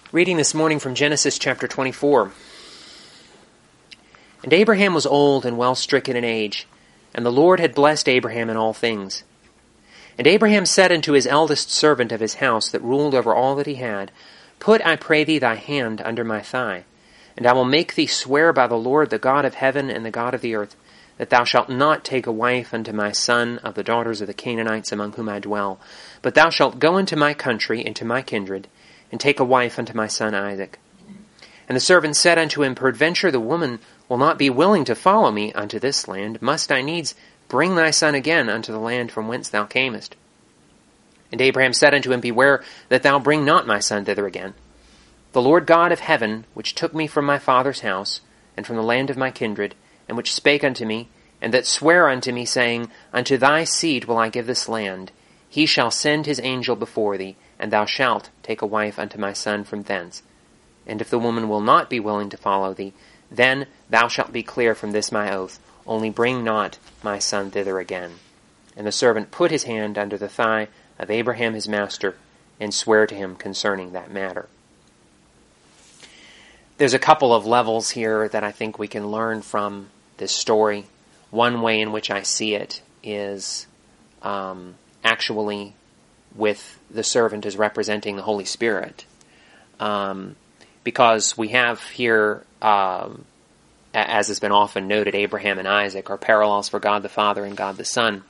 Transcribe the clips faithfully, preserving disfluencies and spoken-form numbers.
Reading this morning from Genesis chapter twenty-four. And Abraham was old and well stricken in age, and the Lord had blessed Abraham in all things. And Abraham said unto his eldest servant of his house that ruled over all that he had, Put, I pray thee, thy hand under my thigh, and I will make thee swear by the Lord, the God of heaven and the God of the earth, that thou shalt not take a wife unto my son of the daughters of the Canaanites among whom I dwell, but thou shalt go into my country, into my kindred, and take a wife unto my son Isaac. And the servant said unto him, Peradventure the woman will not be willing to follow me unto this land. Must I needs bring thy son again unto the land from whence thou camest? And Abraham said unto him, Beware that thou bring not my son thither again. The Lord God of heaven, which took me from my father's house, and from the land of my kindred, and which spake unto me, and that sware unto me, saying, Unto thy seed will I give this land, he shall send his angel before thee, and thou shalt take a wife unto my son from thence. And if the woman will not be willing to follow thee, then thou shalt be clear from this my oath, only bring not my son thither again. And the servant put his hand under the thigh of Abraham his master, and sware to him concerning that matter. There's a couple of levels here that I think we can learn from this story. One way in which I see it is um, actually with the servant as representing the Holy Spirit. Um, because we have here, um, as has been often noted, Abraham and Isaac are parallels for God the Father and God the Son.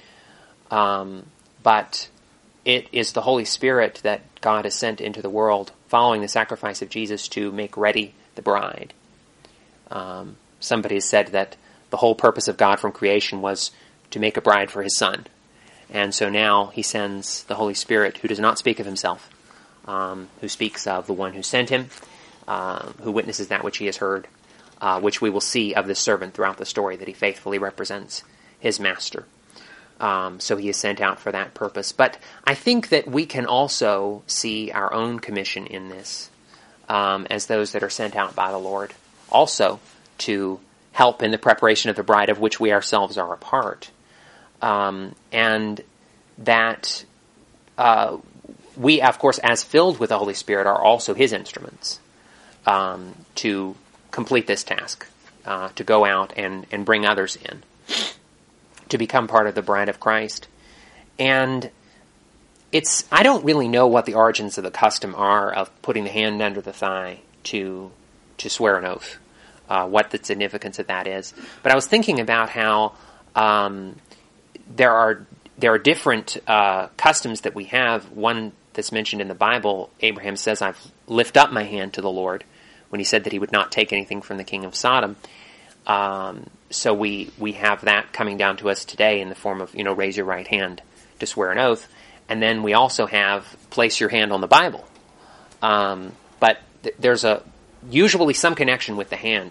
Um, but it is the Holy Spirit that God has sent into the world following the sacrifice of Jesus to make ready the bride. Um, somebody has said that the whole purpose of God from creation was to make a bride for his Son. And so now he sends the Holy Spirit, who does not speak of himself, um, who speaks of the one who sent him, uh, who witnesses that which he has heard, uh, which we will see of this servant throughout the story, that he faithfully represents his master. Um, so he is sent out for that purpose. But I think that we can also see our own commission in this, um, as those that are sent out by the Lord, also to help in the preparation of the bride of which we ourselves are a part. Um, and that uh, we, of course, as filled with the Holy Spirit, are also his instruments um, to complete this task, uh, to go out and, and bring others in, to become part of the bride of Christ. And it's, I don't really know what the origins of the custom are of putting the hand under the thigh to to swear an oath, uh, what the significance of that is. But I was thinking about how um, there are there are different uh, customs that we have. One that's mentioned in the Bible, Abraham says, I've lift up my hand to the Lord, when he said that he would not take anything from the king of Sodom. Um, so we, we have that coming down to us today in the form of, you know, raise your right hand to swear an oath. And then we also have place your hand on the Bible. Um, but th- there's a usually some connection with the hand.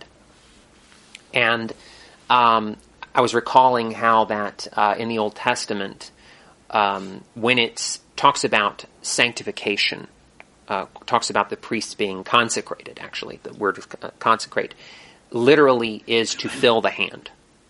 And um, I was recalling how that uh, in the Old Testament, um, when it talks about sanctification, uh, talks about the priests being consecrated, actually, the word uh, consecrate, literally is to fill the hand.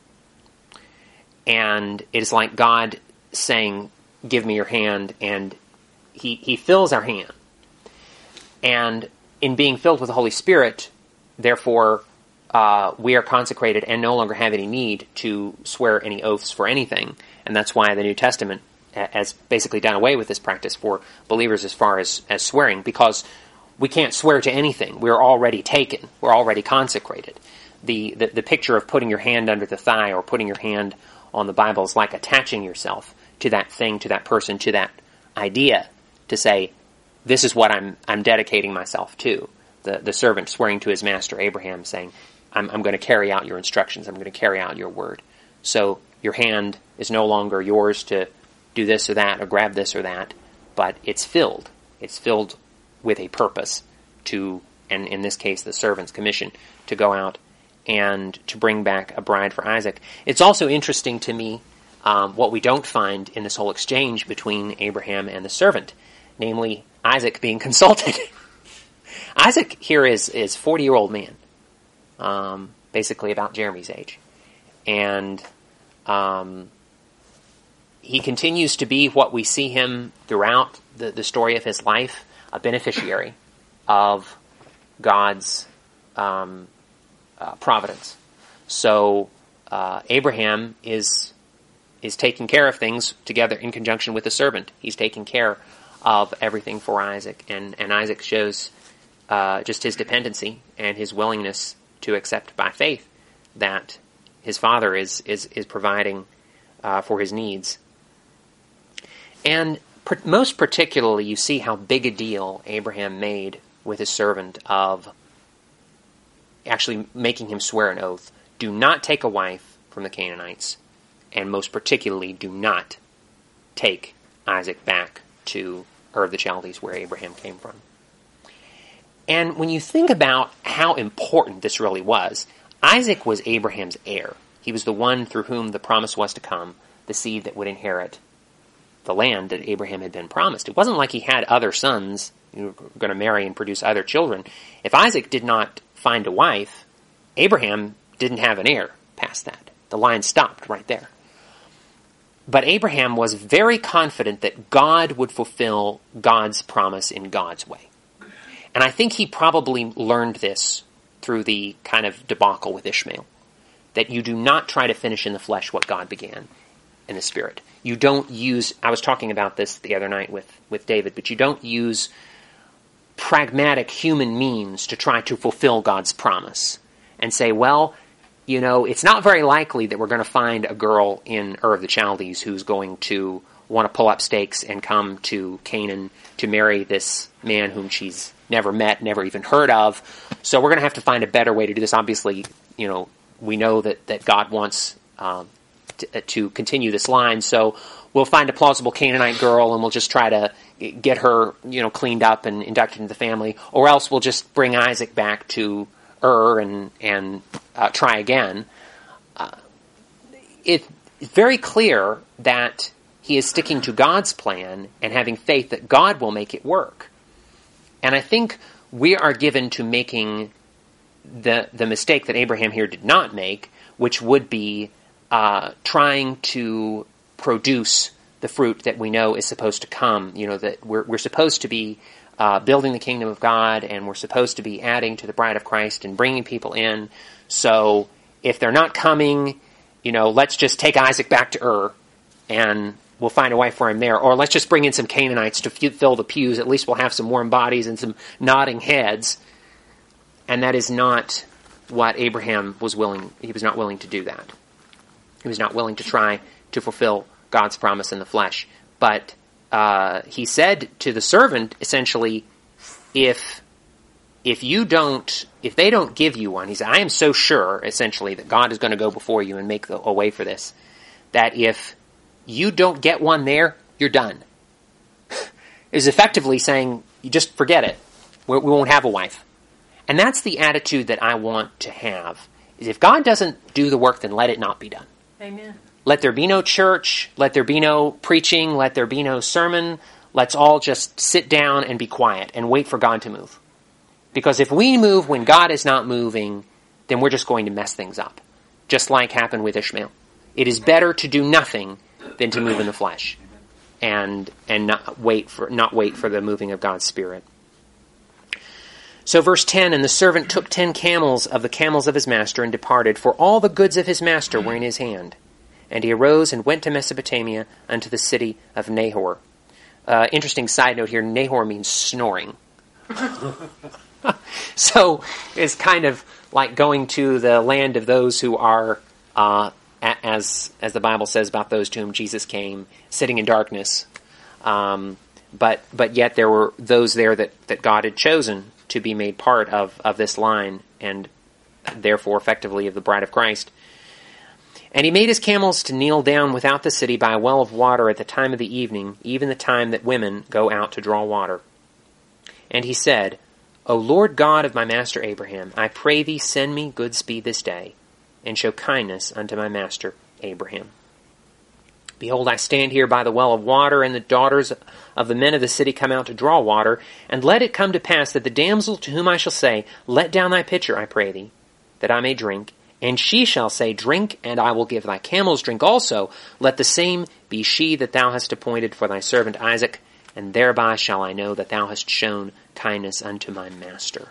And it is like God saying, give me your hand, and he, he fills our hand. And in being filled with the Holy Spirit, therefore, uh, we are consecrated and no longer have any need to swear any oaths for anything. And that's why the New Testament has basically done away with this practice for believers as far as, as swearing, because we can't swear to anything. We're already taken. We're already consecrated. The, the, the picture of putting your hand under the thigh or putting your hand on the Bible is like attaching yourself to that thing, to that person, to that idea, to say, this is what I'm I'm dedicating myself to. The the servant swearing to his master Abraham, saying, I'm, I'm going to carry out your instructions. I'm going to carry out your word. So your hand is no longer yours to do this or that or grab this or that, but it's filled. It's filled with a purpose to, and in this case, the servant's commission, to go out and to bring back a bride for Isaac. It's also interesting to me um, what we don't find in this whole exchange between Abraham and the servant, namely Isaac being consulted. Isaac here is is forty-year-old man, um, basically about Jeremy's age. And um, he continues to be what we see him throughout the, the story of his life, a beneficiary. of God's um, uh, providence. So uh, Abraham is is taking care of things together in conjunction with the servant. He's taking care of everything for Isaac, and, and Isaac shows uh, just his dependency and his willingness to accept by faith that his father is is, is providing uh, for his needs. And per- most particularly, you see how big a deal Abraham made with his servant of actually making him swear an oath. Do not take a wife from the Canaanites, and most particularly, do not take Isaac back to Ur of the Chaldees, where Abraham came from. And when you think about how important this really was, Isaac was Abraham's heir. He was the one through whom the promise was to come, the seed that would inherit the land that Abraham had been promised. It wasn't like he had other sons who were going to marry and produce other children. If Isaac did not find a wife, Abraham didn't have an heir past that. The line stopped right there. But Abraham was very confident that God would fulfill God's promise in God's way. And I think he probably learned this through the kind of debacle with Ishmael. That you do not try to finish in the flesh what God began in the spirit. You don't use, I was talking about this the other night with, with David, but you don't use pragmatic human means to try to fulfill God's promise. And say, well, you know, it's not very likely that we're going to find a girl in Ur of the Chaldees who's going to want to pull up stakes and come to Canaan to marry this man whom she's never met, never even heard of. So we're going to have to find a better way to do this. Obviously, you know, we know that, that God wants um, to, to continue this line, so we'll find a plausible Canaanite girl and we'll just try to get her, you know, cleaned up and inducted into the family, or else we'll just bring Isaac back to Ur and and uh, try again. Uh, it, it's very clear that he is sticking to God's plan and having faith that God will make it work. And I think we are given to making the the mistake that Abraham here did not make, which would be uh, trying to produce the fruit that we know is supposed to come. You know, that we're we're supposed to be Uh, building the kingdom of God, and we're supposed to be adding to the bride of Christ and bringing people in. So if they're not coming, you know, let's just take Isaac back to Ur, and we'll find a wife for him there. Or let's just bring in some Canaanites to f- fill the pews. At least we'll have some warm bodies and some nodding heads. And that is not what Abraham was willing. He was not willing to do that. He was not willing to try to fulfill God's promise in the flesh. But Uh, he said to the servant, essentially, if if you don't, if they don't give you one, he said, I am so sure, essentially, that God is going to go before you and make the, a way for this, that if you don't get one there, you're done. It was effectively saying, you just forget it. We, we won't have a wife. And that's the attitude that I want to have. Is if God doesn't do the work, then let it not be done. Amen. Let there be no church, let there be no preaching, let there be no sermon. Let's all just sit down and be quiet and wait for God to move. Because if we move when God is not moving, then we're just going to mess things up. Just like happened with Ishmael. It is better to do nothing than to move in the flesh. And and not wait for not wait for the moving of God's Spirit. So verse ten, and the servant took ten camels of the camels of his master and departed, for all the goods of his master were in his hand. And he arose and went to Mesopotamia unto the city of Nahor. Uh, interesting side note here, Nahor means snoring. So it's kind of like going to the land of those who are, uh, as as the Bible says about those to whom Jesus came, sitting in darkness. Um, but but yet there were those there that, that God had chosen to be made part of, of this line, and therefore effectively of the bride of Christ. And he made his camels to kneel down without the city by a well of water at the time of the evening, even the time that women go out to draw water. And he said, O Lord God of my master Abraham, I pray thee send me good speed this day, and show kindness unto my master Abraham. Behold, I stand here by the well of water, and the daughters of the men of the city come out to draw water, and let it come to pass that the damsel to whom I shall say, Let down thy pitcher, I pray thee, that I may drink, and she shall say, Drink, and I will give thy camels drink also. Let the same be she that thou hast appointed for thy servant Isaac. and thereby shall I know that thou hast shown kindness unto my master.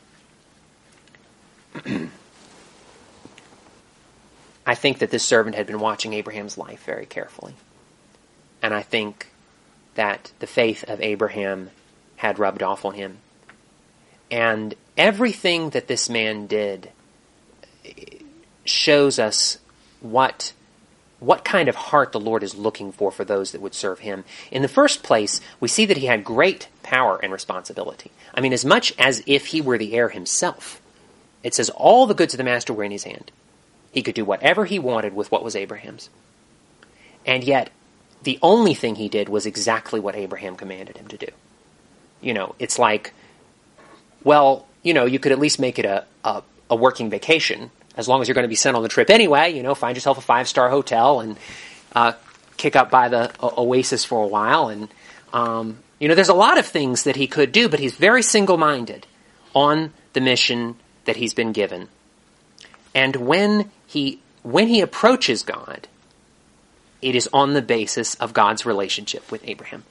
I think that this servant had been watching Abraham's life very carefully. And I think that the faith of Abraham had rubbed off on him. And everything that this man did shows us what, what kind of heart the Lord is looking for for those that would serve him. In the first place, we see that he had great power and responsibility. I mean, as much as if he were the heir himself. It says all the goods of the master were in his hand. He could do whatever he wanted with what was Abraham's. And yet, the only thing he did was exactly what Abraham commanded him to do. You know, it's like, well, you know, you could at least make it a, a, a working vacation, as long as you're going to be sent on the trip anyway. You know, find yourself a five-star hotel and uh, kick up by the o- oasis for a while. And, um, you know, there's a lot of things that he could do, but he's very single-minded on the mission that he's been given. And when he when he approaches God, it is on the basis of God's relationship with Abraham.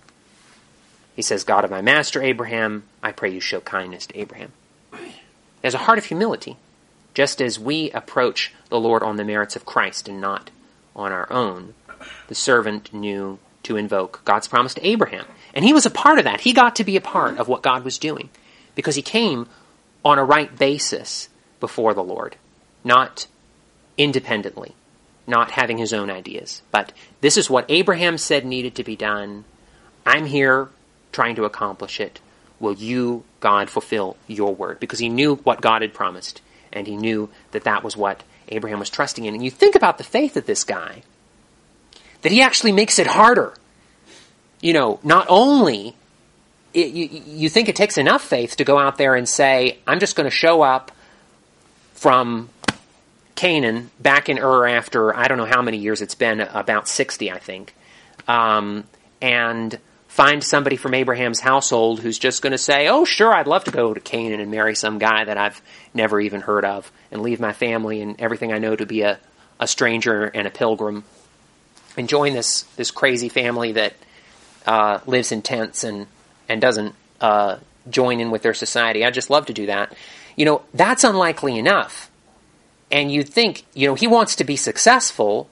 He says, God of my master Abraham, I pray you show kindness to Abraham. There's a heart of humility, just as we approach the Lord on the merits of Christ and not on our own. The servant knew to invoke God's promise to Abraham. And he was a part of that. He got to be a part of what God was doing, because he came on a right basis before the Lord, not independently, not having his own ideas. But this is what Abraham said needed to be done. I'm here trying to accomplish it. Will you, God, fulfill your word? Because he knew what God had promised, and he knew that that was what Abraham was trusting in. And you think about the faith of this guy, that he actually makes it harder. You know, not only, it, you, you think it takes enough faith to go out there and say, I'm just going to show up from Canaan back in Ur after, I don't know how many years it's been, about sixty, I think, um, and find somebody from Abraham's household who's just going to say, oh, sure, I'd love to go to Canaan and marry some guy that I've never even heard of, and leave my family and everything I know to be a, a stranger and a pilgrim, and join this, this crazy family that uh, lives in tents and, and doesn't uh, join in with their society. I'd just love to do that. You know, that's unlikely enough. And you'd think, you know, he wants to be successful.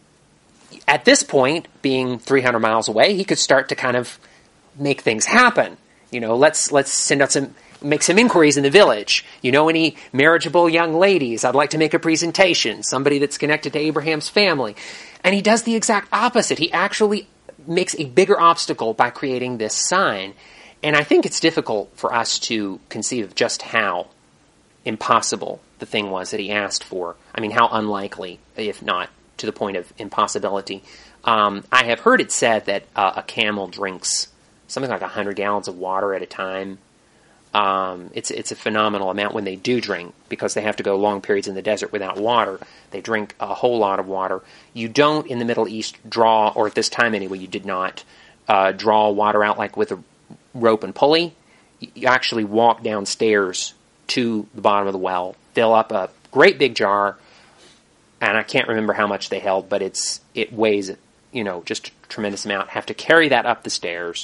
At this point, being three hundred miles away, he could start to kind of make things happen. You know, let's let's send out some, make some inquiries in the village. You know, any marriageable young ladies? I'd like to make a presentation. Somebody that's connected to Abraham's family. And he does the exact opposite. He actually makes a bigger obstacle by creating this sign. And I think it's difficult for us to conceive of just how impossible the thing was that he asked for. I mean, how unlikely, if not to the point of impossibility. Um, I have heard it said that uh, a camel drinks something like one hundred gallons of water at a time. Um, it's it's a phenomenal amount when they do drink, because they have to go long periods in the desert without water. They drink a whole lot of water. You don't, in the Middle East, draw, or at this time anyway, you did not uh, draw water out like with a rope and pulley. You actually walk downstairs to the bottom of the well, fill up a great big jar, and I can't remember how much they held, but it's it weighs, you know, just a tremendous amount. Have to carry that up the stairs.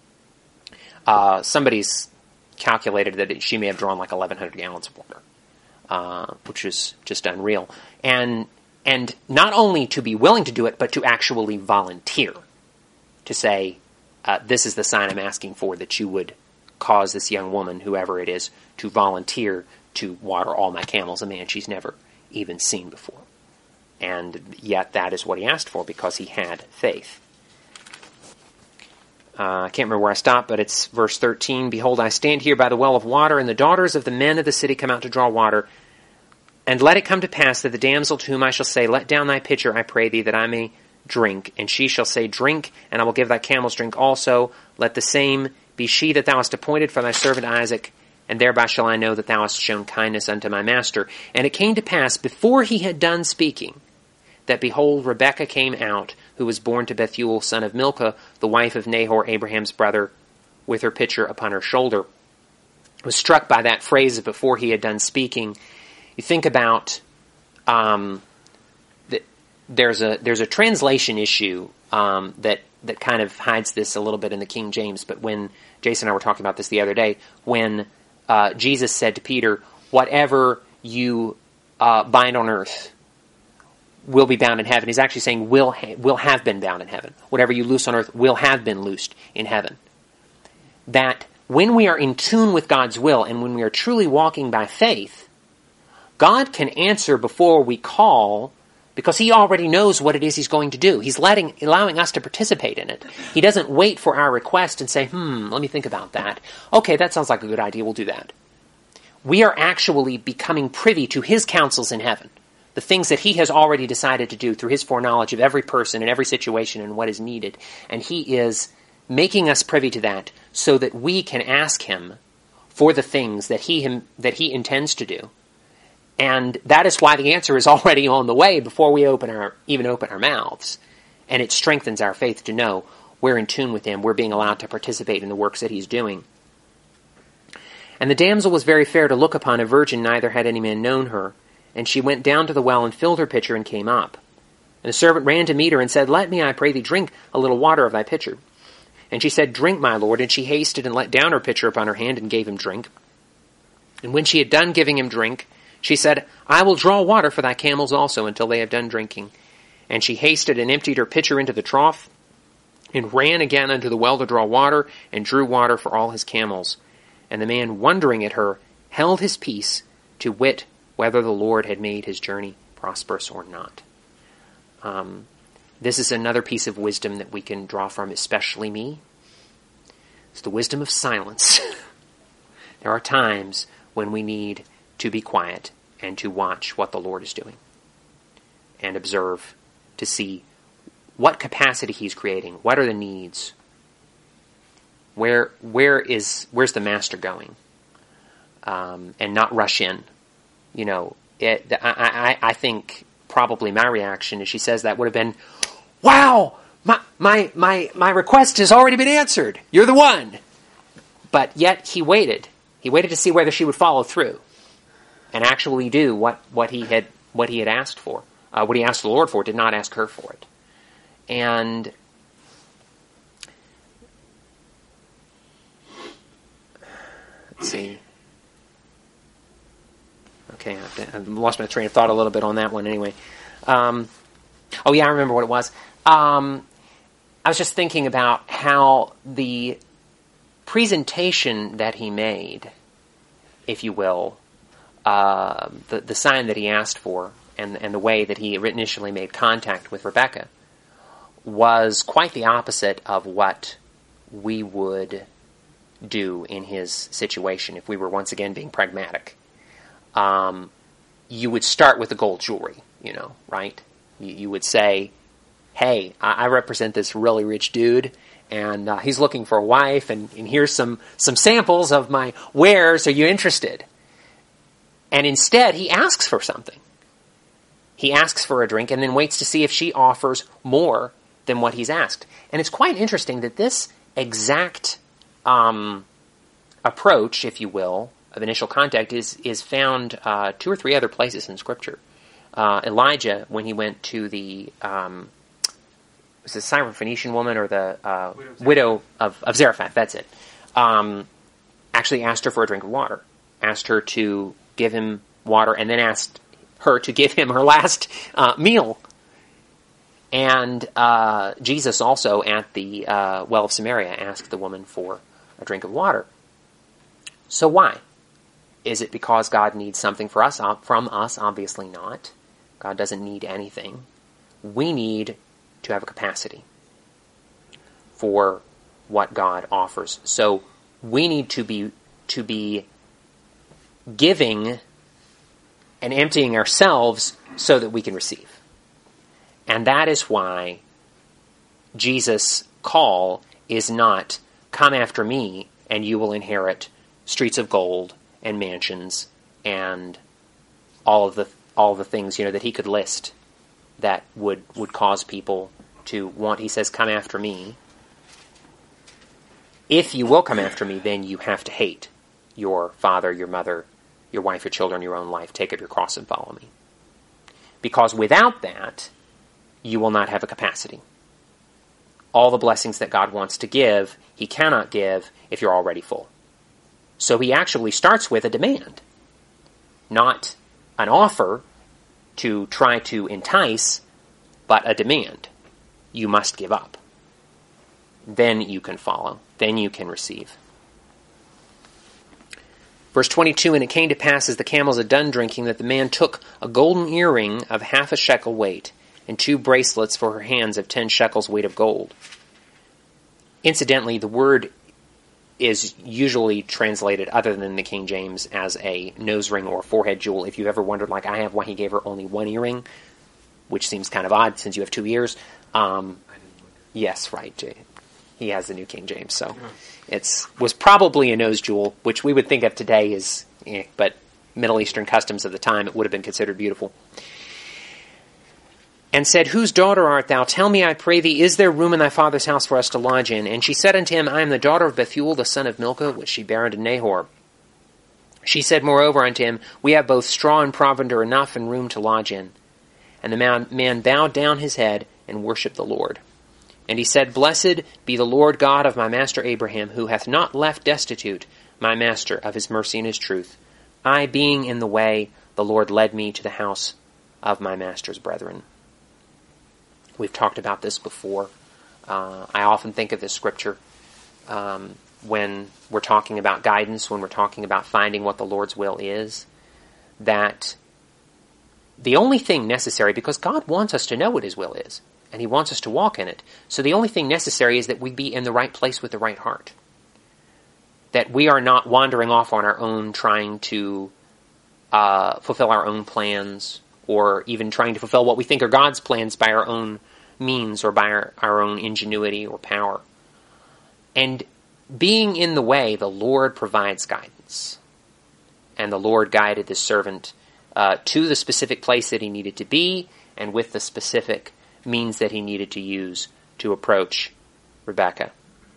Uh, somebody's calculated that she may have drawn like eleven hundred gallons of water, uh, which is just unreal. And and not only to be willing to do it, but to actually volunteer, to say, uh, this is the sign I'm asking for, that you would cause this young woman, whoever it is, to volunteer to water all my camels, a man she's never even seen before. And yet that is what he asked for, because he had faith. Uh, I can't remember where I stopped, but it's verse thirteen. Behold, I stand here by the well of water, and the daughters of the men of the city come out to draw water. And let it come to pass that the damsel to whom I shall say, let down thy pitcher, I pray thee, that I may drink. And she shall say, drink, and I will give thy camels drink also. Let the same be she that thou hast appointed for thy servant Isaac, and thereby shall I know that thou hast shown kindness unto my master. And it came to pass, before he had done speaking, that behold, Rebekah came out, who was born to Bethuel, son of Milcah, the wife of Nahor, Abraham's brother, with her pitcher upon her shoulder. I was struck by that phrase of before he had done speaking. You think about, um, the, there's a there's a translation issue um, that that kind of hides this a little bit in the King James. But when Jason and I were talking about this the other day, when uh, Jesus said to Peter, "Whatever you uh, bind on earth will be bound in heaven," he's actually saying will ha- will have been bound in heaven. Whatever you loose on earth will have been loosed in heaven. That when we are in tune with God's will and when we are truly walking by faith, God can answer before we call, because he already knows what it is he's going to do. He's letting, allowing us to participate in it. He doesn't wait for our request and say, hmm, let me think about that. Okay, that sounds like a good idea, we'll do that. We are actually becoming privy to his counsels in heaven, the things that he has already decided to do through his foreknowledge of every person and every situation and what is needed. And he is making us privy to that so that we can ask him for the things that he him, that he intends to do. And that is why the answer is already on the way before we open our even open our mouths. And it strengthens our faith to know we're in tune with him. We're being allowed to participate in the works that he's doing. And the damsel was very fair to look upon, a virgin, neither had any man known her. And she went down to the well and filled her pitcher and came up. And the servant ran to meet her and said, "Let me, I pray thee, drink a little water of thy pitcher." And she said, "Drink, my lord." And she hasted and let down her pitcher upon her hand and gave him drink. And when she had done giving him drink, she said, "I will draw water for thy camels also until they have done drinking." And she hasted and emptied her pitcher into the trough, and ran again unto the well to draw water, and drew water for all his camels. And the man, wondering at her, held his peace, to wit whether the Lord had made his journey prosperous or not. Um, this is another piece of wisdom that we can draw from, especially me. It's the wisdom of silence. There are times when we need to be quiet and to watch what the Lord is doing and observe to see what capacity he's creating, what are the needs, where where is where's the master going, um, and not rush in. You know, it, I, I I think probably my reaction as she says that would have been, "Wow, my my my my request has already been answered. You're the one." But yet he waited. He waited to see whether she would follow through and actually do what, what he had what he had asked for. Uh, what he asked the Lord for, did not ask her for it. And let's see. Okay, I've, I've lost my train of thought a little bit on that one anyway. Um, oh yeah, I remember what it was. Um, I was just thinking about how the presentation that he made, if you will, Uh, the, the sign that he asked for and, and the way that he initially made contact with Rebecca was quite the opposite of what we would do in his situation if we were once again being pragmatic. Um, you would start with the gold jewelry, you know, right? You, you would say, "Hey, I, I represent this really rich dude, and uh, he's looking for a wife, and, and here's some, some samples of my wares. Are you interested?" And instead, he asks for something. He asks for a drink and then waits to see if she offers more than what he's asked. And it's quite interesting that this exact um, approach, if you will, of initial contact is is found uh, two or three other places in Scripture. Uh, Elijah, when he went to the um, was it the Syrophoenician woman or the uh, widow of, of Zarephath, that's it, um, actually asked her for a drink of water, asked her to give him water, and then asked her to give him her last uh, meal. And uh, Jesus also, at the uh, well of Samaria, asked the woman for a drink of water. So why? Is it because God needs something for us from us? Obviously not. God doesn't need anything. We need to have a capacity for what God offers. So we need to be to be giving and emptying ourselves so that we can receive. And that is why Jesus' call is not, "Come after me and you will inherit streets of gold and mansions and all of the all of the things, you know, that he could list that would, would cause people to want." He says, "Come after me. If you will come after me, then you have to hate your father, your mother, your wife, your children, your own life. Take up your cross and follow me. Because without that, you will not have a capacity. all the blessings that God wants to give, he cannot give if you're already full. So he actually starts with a demand, not an offer to try to entice, but a demand. You must give up. Then you can follow. Then you can receive. Verse twenty-two, and it came to pass as the camels had done drinking that the man took a golden earring of half a shekel weight and two bracelets for her hands of ten shekels weight of gold. Incidentally, the word is usually translated, other than the King James, as a nose ring or forehead jewel. If you've ever wondered, like I have, why he gave her only one earring, which seems kind of odd since you have two ears. Um, yes, right. He has the New King James, so it's was probably a nose jewel, which we would think of today as, eh, but Middle Eastern customs of the time, it would have been considered beautiful. And said, whose daughter art thou? Tell me, I pray thee, is there room in thy father's house for us to lodge in? And she said unto him, I am the daughter of Bethuel, the son of Milcah, which she bare unto Nahor. She said moreover unto him, we have both straw and provender enough and room to lodge in. And the man, man bowed down his head and worshipped the Lord. And he said, blessed be the Lord God of my master Abraham, who hath not left destitute my master of his mercy and his truth. I being in the way, the Lord led me to the house of my master's brethren. We've talked about this before. Uh, I often think of this scripture um, when we're talking about guidance, when we're talking about finding what the Lord's will is, that the only thing necessary, because God wants us to know what his will is, and he wants us to walk in it, so the only thing necessary is that we be in the right place with the right heart. That we are not wandering off on our own trying to uh, fulfill our own plans, or even trying to fulfill what we think are God's plans by our own means or by our, our own ingenuity or power. And being in the way, the Lord provides guidance. And the Lord guided this servant uh, to the specific place that he needed to be, and with the specific means that he needed to use to approach Rebekah.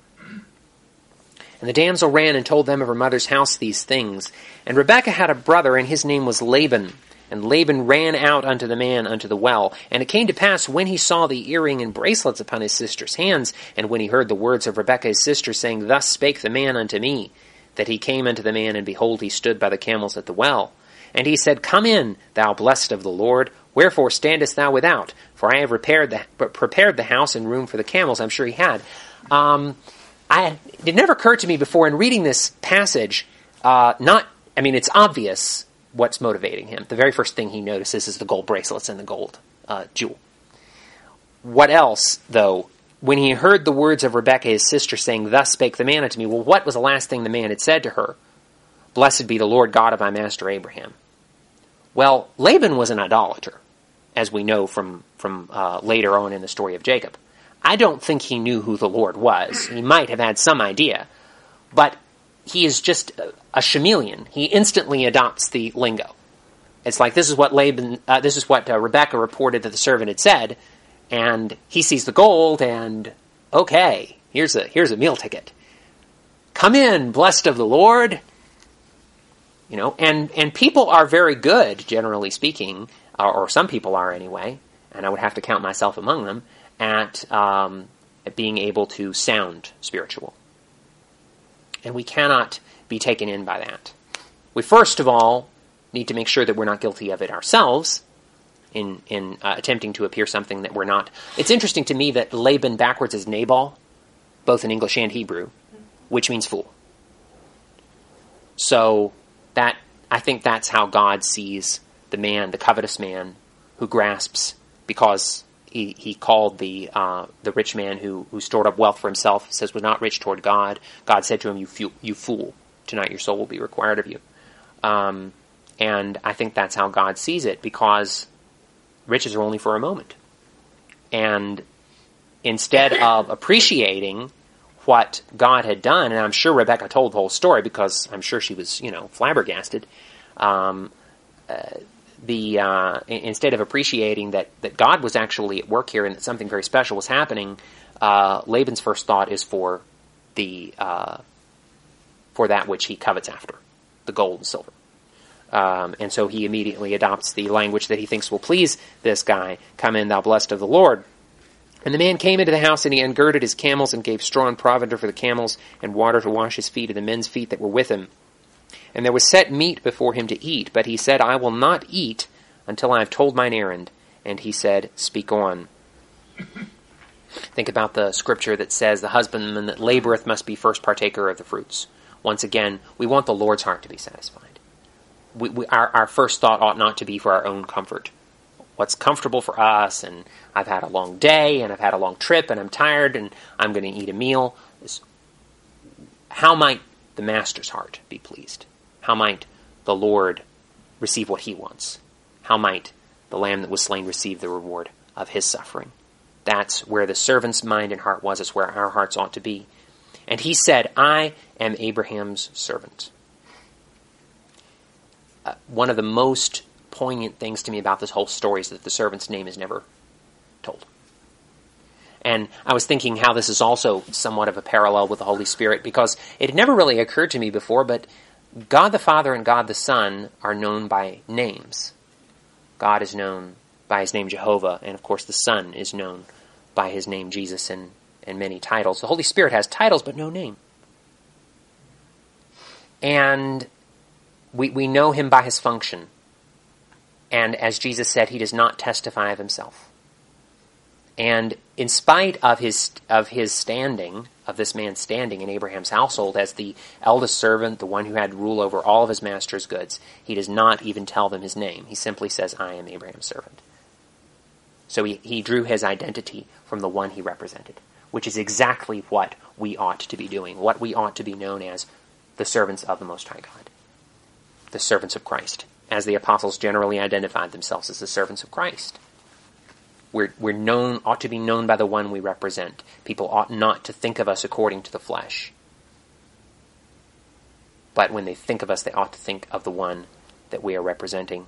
And the damsel ran and told them of her mother's house these things. And Rebekah had a brother, and his name was Laban. And Laban ran out unto the man unto the well. And it came to pass, when he saw the earring and bracelets upon his sister's hands, and when he heard the words of Rebekah his sister, saying, thus spake the man unto me, that he came unto the man, and behold, he stood by the camels at the well. And he said, come in, thou blessed of the Lord. Wherefore standest thou without? For I have repaired the, prepared the house and room for the camels. I'm sure he had. Um, I, it never occurred to me before in reading this passage, uh, not, I mean, it's obvious what's motivating him. The very first thing he notices is the gold bracelets and the gold uh, jewel. What else, though? When he heard the words of Rebekah, his sister, saying, thus spake the man unto me, well, what was the last thing the man had said to her? Blessed be the Lord God of my master Abraham. Well, Laban was an idolater, as we know from, from uh, later on in the story of Jacob. I don't think he knew who the Lord was. He might have had some idea, but he is just a, a chameleon. He instantly adopts the lingo. It's like, this is what Laban, uh, this is what uh, Rebekah reported that the servant had said, and he sees the gold, and okay, here's a here's a meal ticket. Come in, blessed of the Lord. You know, and and people are very good, generally speaking, or, or some people are anyway, and I would have to count myself among them, at um, at being able to sound spiritual. And we cannot be taken in by that. We first of all need to make sure that we're not guilty of it ourselves in in uh, attempting to appear something that we're not. It's interesting to me that Laban backwards is Nabal, both in English and Hebrew, which means fool. So that I think that's how God sees the man, the covetous man, who grasps because he, he called the uh, the rich man who, who stored up wealth for himself, says was not rich toward God. God said to him, "You fu- you fool! Tonight your soul will be required of you." Um, and I think that's how God sees it, because riches are only for a moment. And instead of appreciating what God had done, and I'm sure Rebekah told the whole story because I'm sure she was, you know, flabbergasted. Um, uh, the uh, instead of appreciating that, that God was actually at work here and that something very special was happening, uh, Laban's first thought is for the uh, for that which he covets after, the gold and silver. Um, and so he immediately adopts the language that he thinks will please this guy. Come in, thou blessed of the Lord. And the man came into the house, and he ungirded his camels, and gave straw and provender for the camels, and water to wash his feet, and the men's feet that were with him. And there was set meat before him to eat, but he said, I will not eat until I have told mine errand. And he said, Speak on. Think about the scripture that says, the husbandman that laboreth must be first partaker of the fruits. Once again, we want the Lord's heart to be satisfied. We, we, our, our first thought ought not to be for our own comfort. What's comfortable for us, and I've had a long day, and I've had a long trip, and I'm tired, and I'm going to eat a meal. How might the master's heart be pleased? How might the Lord receive what he wants? How might the lamb that was slain receive the reward of his suffering? That's where the servant's mind and heart was. It's where our hearts ought to be. And he said, I am Abraham's servant. Uh, one of the most poignant things to me about this whole story is that the servant's name is never told. And I was thinking how this is also somewhat of a parallel with the Holy Spirit, because it had never really occurred to me before, but God the Father and God the Son are known by names. God is known by his name Jehovah, and of course the Son is known by his name Jesus, and, and many titles. The Holy Spirit has titles but no name. And we, we know him by his function. And as Jesus said, he does not testify of himself. And in spite of his of his standing, of this man's standing in Abraham's household as the eldest servant, the one who had rule over all of his master's goods, he does not even tell them his name. He simply says, I am Abraham's servant. So he, he drew his identity from the one he represented, which is exactly what we ought to be doing, what we ought to be known as the servants of the Most High God, the servants of Christ, as the apostles generally identified themselves as the servants of Christ. We're, we're known, ought to be known by the one we represent. People ought not to think of us according to the flesh. But when they think of us, they ought to think of the one that we are representing.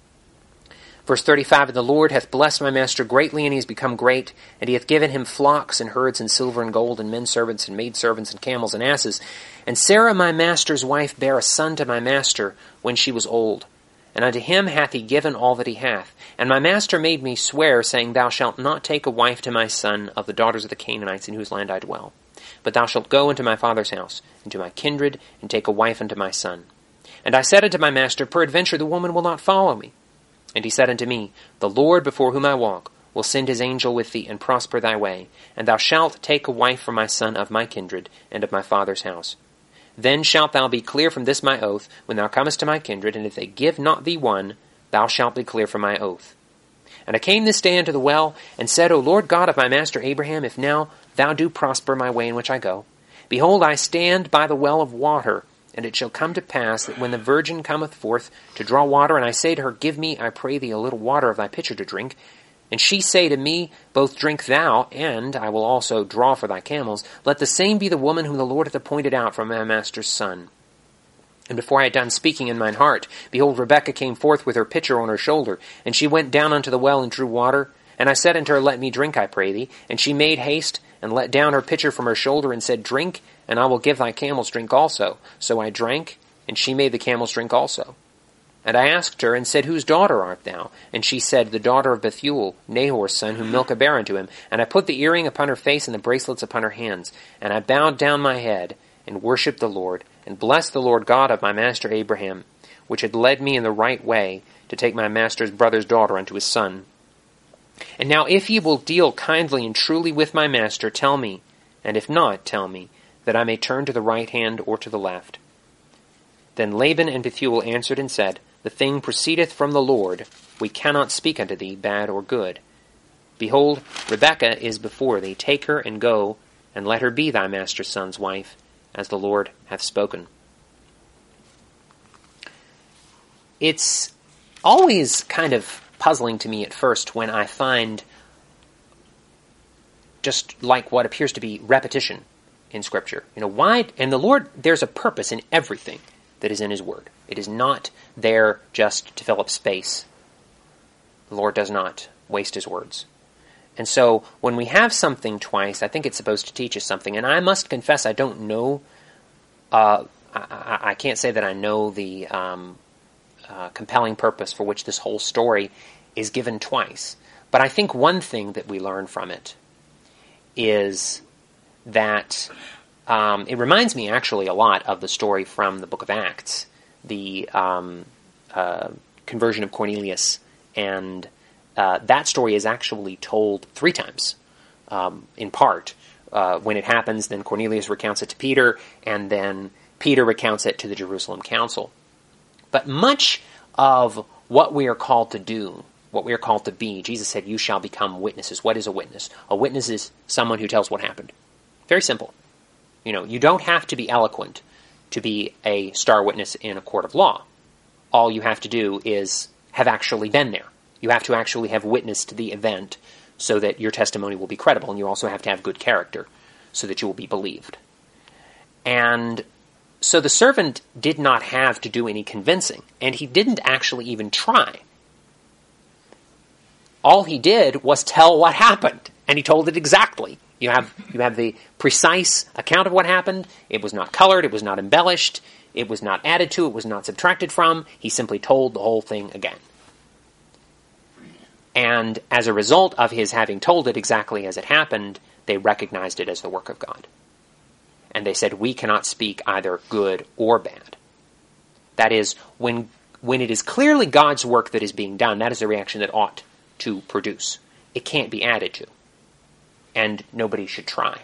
Verse thirty-five, And the Lord hath blessed my master greatly, and he has become great, and he hath given him flocks and herds and silver and gold and men servants and maid servants and camels and asses. And Sarah my master's wife bare a son to my master when she was old. And unto him hath he given all that he hath. And my master made me swear, saying, Thou shalt not take a wife to my son of the daughters of the Canaanites in whose land I dwell. But thou shalt go into my father's house, and to my kindred, and take a wife unto my son. And I said unto my master, Peradventure the woman will not follow me. And he said unto me, The Lord before whom I walk will send his angel with thee, and prosper thy way. And thou shalt take a wife for my son of my kindred, and of my father's house. Then shalt thou be clear from this my oath, when thou comest to my kindred, and if they give not thee one, thou shalt be clear from my oath. And I came this day unto the well, and said, O Lord God of my master Abraham, if now thou do prosper my way in which I go, behold, I stand by the well of water, and it shall come to pass that when the virgin cometh forth to draw water, and I say to her, Give me, I pray thee, a little water of thy pitcher to drink, and she say to me, Both drink thou, and I will also draw for thy camels, let the same be the woman whom the Lord hath appointed out from my master's son. And before I had done speaking in mine heart, behold, Rebekah came forth with her pitcher on her shoulder, and she went down unto the well and drew water. And I said unto her, Let me drink, I pray thee. And she made haste, and let down her pitcher from her shoulder, and said, Drink, and I will give thy camels drink also. So I drank, and she made the camels drink also. And I asked her, and said, Whose daughter art thou? And she said, The daughter of Bethuel, Nahor's son, whom Milcah bare unto him. And I put the earring upon her face, and the bracelets upon her hands. And I bowed down my head, and worshipped the Lord, and blessed the Lord God of my master Abraham, which had led me in the right way, to take my master's brother's daughter unto his son. And now if ye will deal kindly and truly with my master, tell me, and if not, tell me, that I may turn to the right hand or to the left. Then Laban and Bethuel answered and said, The thing proceedeth from the Lord. We cannot speak unto thee bad or good. Behold, Rebekah is before thee. Take her and go, and let her be thy master's son's wife, as the Lord hath spoken. It's always kind of puzzling to me at first when I find just like what appears to be repetition in Scripture. You know, why? And the Lord, there's a purpose in everything that is in his word. It is not there just to fill up space. The Lord does not waste his words. And so when we have something twice, I think it's supposed to teach us something. And I must confess, I don't know, uh, I, I can't say that I know the um, uh, compelling purpose for which this whole story is given twice. But I think one thing that we learn from it is that um, it reminds me actually a lot of the story from the book of Acts, the um, uh, conversion of Cornelius, and uh, that story is actually told three times, um, in part. Uh, when it happens, then Cornelius recounts it to Peter, and then Peter recounts it to the Jerusalem council. But much of what we are called to do, what we are called to be, Jesus said, you shall become witnesses. What is a witness? A witness is someone who tells what happened. Very simple. You know, you don't have to be eloquent to be a star witness in a court of law. All you have to do is have actually been there. You have to actually have witnessed the event so that your testimony will be credible, and you also have to have good character so that you will be believed. And so the servant did not have to do any convincing, and he didn't actually even try. All he did was tell what happened, and he told it exactly. You have you have the precise account of what happened. It was not colored, it was not embellished, it was not added to, it was not subtracted from. He simply told the whole thing again. And as a result of his having told it exactly as it happened, they recognized it as the work of God. And they said, we cannot speak either good or bad. That is, when when it is clearly God's work that is being done, that is a reaction that ought to produce. It can't be added to. And nobody should try.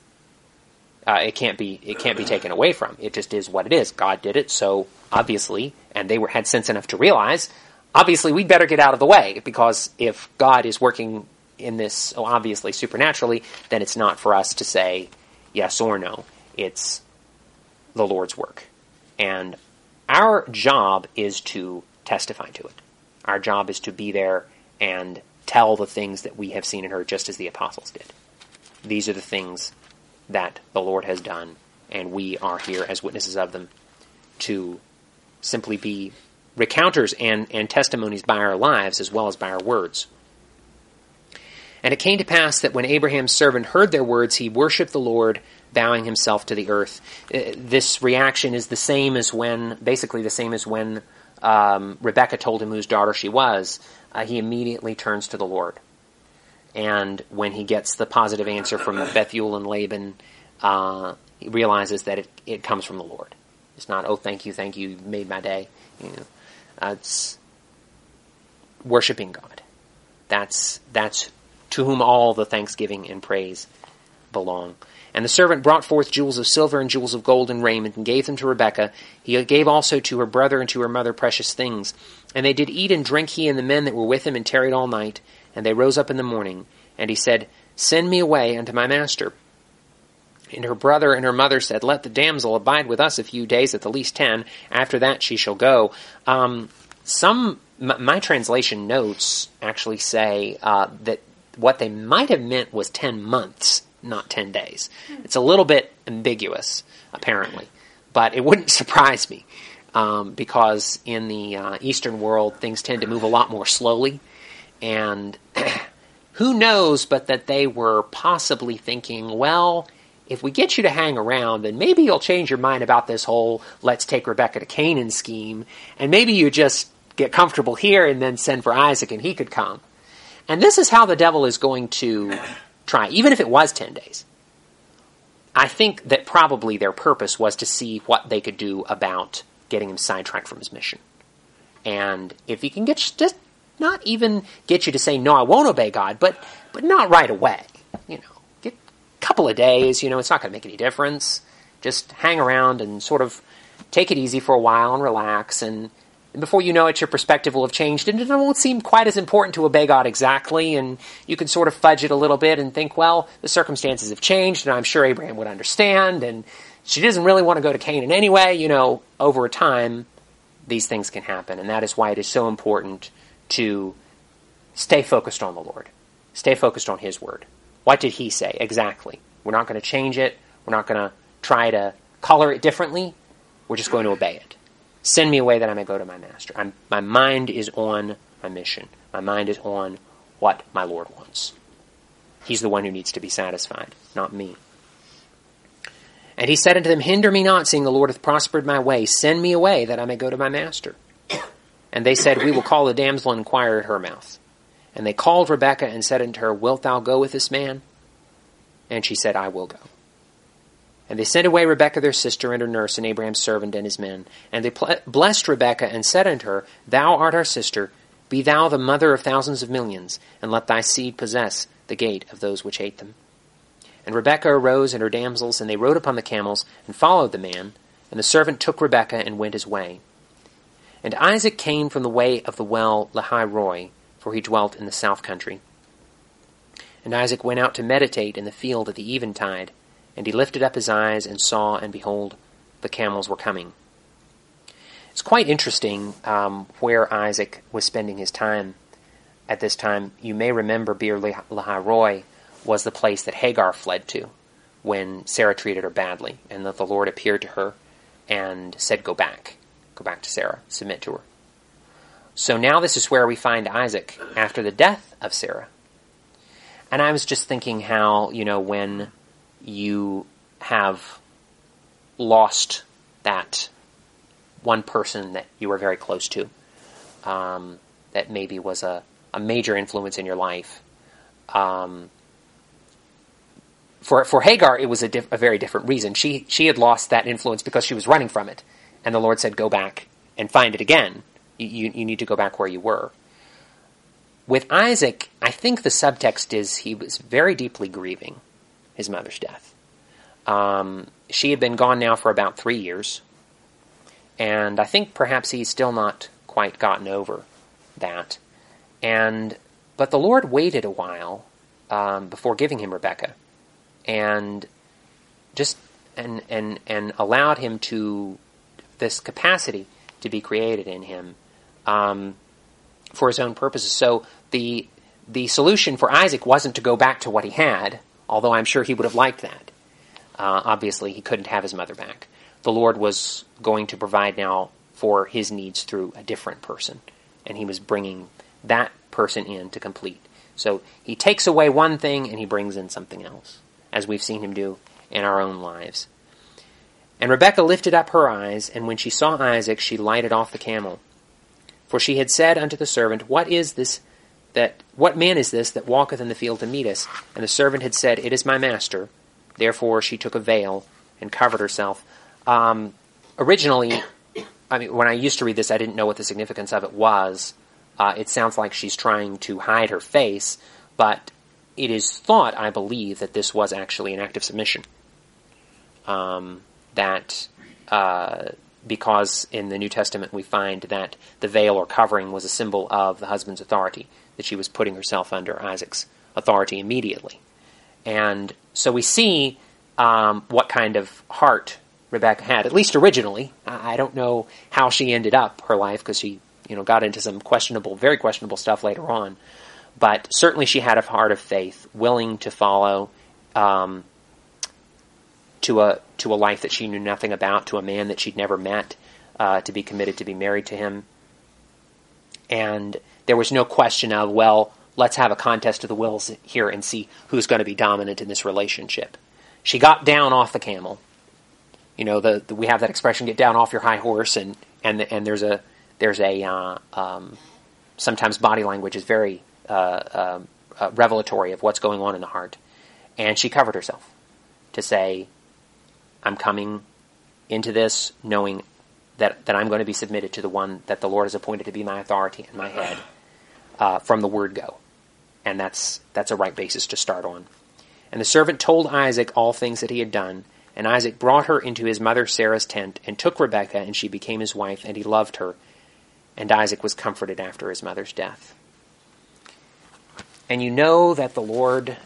Uh, it can't be it can't be taken away from. It just is what it is. God did it, so obviously, and they were had sense enough to realize, obviously we'd better get out of the way, because if God is working in this so obviously supernaturally, then it's not for us to say yes or no. It's the Lord's work. And our job is to testify to it. Our job is to be there and tell the things that we have seen and heard, just as the apostles did. These are the things that the Lord has done, and we are here as witnesses of them to simply be recounters and, and testimonies by our lives as well as by our words. And it came to pass that when Abraham's servant heard their words, he worshipped the Lord, bowing himself to the earth. Uh, this reaction is the same as when, basically the same as when um, Rebekah told him whose daughter she was. Uh, he immediately turns to the Lord. And when he gets the positive answer from Bethuel and Laban, uh, he realizes that it, it comes from the Lord. It's not, oh, thank you, thank you, you made my day. You know, uh, it's worshiping God. That's that's to whom all the thanksgiving and praise belong. And the servant brought forth jewels of silver and jewels of gold and raiment, and gave them to Rebekah. He gave also to her brother and to her mother precious things. And they did eat and drink, he and the men that were with him, and tarried all night. And they rose up in the morning. And he said, send me away unto my master. And her brother and her mother said, let the damsel abide with us a few days, at the least ten. After that she shall go. Um, some, m- my translation notes actually say uh, that what they might have meant was ten months, not ten days. It's a little bit ambiguous, apparently. But it wouldn't surprise me, um, because in the uh, Eastern world, things tend to move a lot more slowly. And who knows but that they were possibly thinking, well, if we get you to hang around, then maybe you'll change your mind about this whole let's take Rebekah to Canaan scheme, and maybe you just get comfortable here and then send for Isaac and he could come. And this is how the devil is going to try, even if it was ten days. I think that probably their purpose was to see what they could do about getting him sidetracked from his mission. And if he can get just not even get you to say, no, I won't obey God, but but not right away. You know, get a couple of days, you know, it's not going to make any difference. Just hang around and sort of take it easy for a while and relax, and before you know it, your perspective will have changed, and it won't seem quite as important to obey God exactly, and you can sort of fudge it a little bit and think, well, the circumstances have changed, and I'm sure Abraham would understand, and she doesn't really want to go to Canaan anyway. You know, over time, these things can happen, and that is why it is so important to stay focused on the Lord. Stay focused on His Word. What did He say? Exactly. We're not going to change it. We're not going to try to color it differently. We're just going to obey it. Send me away that I may go to my master. I'm, my mind is on my mission. My mind is on what my Lord wants. He's the one who needs to be satisfied, not me. And he said unto them, hinder me not, seeing the Lord hath prospered my way. Send me away that I may go to my master. And they said, we will call the damsel and inquire at her mouth. And they called Rebekah and said unto her, wilt thou go with this man? And she said, I will go. And they sent away Rebekah their sister and her nurse and Abraham's servant and his men. And they ple- blessed Rebekah and said unto her, Thou art our sister, be thou the mother of thousands of millions, and let thy seed possess the gate of those which hate them. And Rebekah arose and her damsels, and they rode upon the camels, and followed the man. And the servant took Rebekah and went his way. And Isaac came from the way of the well Lahai-roi, for he dwelt in the south country. And Isaac went out to meditate in the field at the eventide, and he lifted up his eyes and saw, and behold, the camels were coming. It's quite interesting um, where Isaac was spending his time at this time. You may remember Beer Lahai-roi was the place that Hagar fled to when Sarah treated her badly, and that the Lord appeared to her and said, Go back. Go back to Sarah. Submit to her. So now this is where we find Isaac after the death of Sarah. And I was just thinking how, you know, when you have lost that one person that you were very close to, um, that maybe was a, a major influence in your life. Um, for for Hagar, it was a, diff- a very different reason. She she had lost that influence because she was running from it, and the Lord said, "Go back and find it again. You you, you need to go back where you were." With Isaac, I think the subtext is he was very deeply grieving his mother's death. Um, she had been gone now for about three years, and I think perhaps he's still not quite gotten over that. And but the Lord waited a while um, before giving him Rebekah, and just and and and allowed him to this capacity to be created in him um, for his own purposes. So the the solution for Isaac wasn't to go back to what he had, although I'm sure he would have liked that. Uh, obviously, he couldn't have his mother back. The Lord was going to provide now for his needs through a different person, and he was bringing that person in to complete. So he takes away one thing and he brings in something else, as we've seen him do in our own lives. And Rebekah lifted up her eyes, and when she saw Isaac, she lighted off the camel. For she had said unto the servant, What is this that what man is this that walketh in the field to meet us? And the servant had said, It is my master. Therefore she took a veil and covered herself. Um, originally, I mean, when I used to read this, I didn't know what the significance of it was. Uh, it sounds like she's trying to hide her face, but it is thought, I believe, that this was actually an act of submission. Um, that uh, because in the New Testament we find that the veil or covering was a symbol of the husband's authority, that she was putting herself under Isaac's authority immediately. And so we see um, what kind of heart Rebekah had, at least originally. I don't know how she ended up her life, because she, you know, got into some questionable, very questionable stuff later on. But certainly she had a heart of faith, willing to follow um, to a to a life that she knew nothing about, to a man that she'd never met, uh, to be committed to be married to him. And there was no question of, well, let's have a contest of the wills here and see who's going to be dominant in this relationship. She got down off the camel. You know, the, the we have that expression, get down off your high horse, and and and there's a there's a uh, um, sometimes body language is very uh, uh, uh, revelatory of what's going on in the heart. And she covered herself to say, I'm coming into this knowing that that I'm going to be submitted to the one that the Lord has appointed to be my authority and my head uh, from the word go. And that's that's a right basis to start on. And the servant told Isaac all things that he had done. And Isaac brought her into his mother Sarah's tent, and took Rebekah, and she became his wife, and he loved her. And Isaac was comforted after his mother's death. And you know that the Lord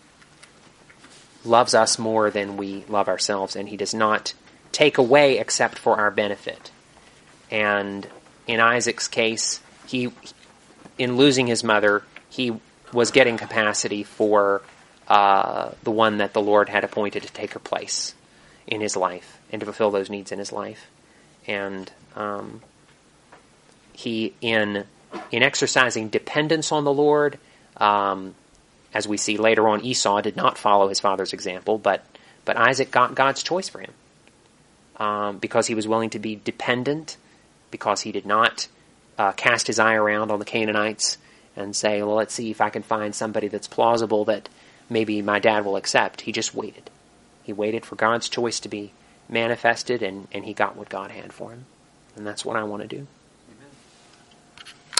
loves us more than we love ourselves, and he does not take away except for our benefit. And in Isaac's case, he, in losing his mother, he was getting capacity for uh, the one that the Lord had appointed to take her place in his life and to fulfill those needs in his life. And um, he, in in exercising dependence on the Lord, um, as we see later on, Esau did not follow his father's example, but but Isaac got God's choice for him um, because he was willing to be dependent, because he did not uh, cast his eye around on the Canaanites and say, well, let's see if I can find somebody that's plausible that maybe my dad will accept. He just waited. He waited for God's choice to be manifested, and, and he got what God had for him. And that's what I want to do.